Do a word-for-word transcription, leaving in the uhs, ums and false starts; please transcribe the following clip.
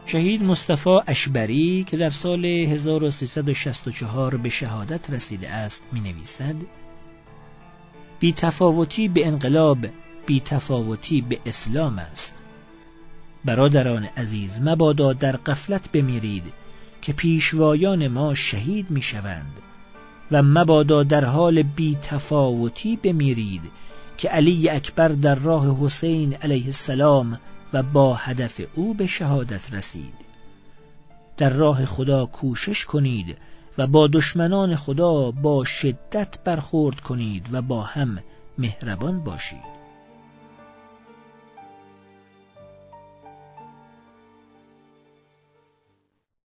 شهید مصطفی اشبری که در سال هزار و سیصد و شصت و چهار به شهادت رسیده است می نویسد: بی تفاوتی به انقلاب بی تفاوتی به اسلام است. برادران عزیز، مبادا در غفلت بمیرید که پیشوایان ما شهید می شوند و مبادا در حال بی تفاوتی بمیرید که علی اکبر در راه حسین علیه السلام و با هدف او به شهادت رسید. در راه خدا کوشش کنید و با دشمنان خدا با شدت برخورد کنید و با هم مهربان باشید.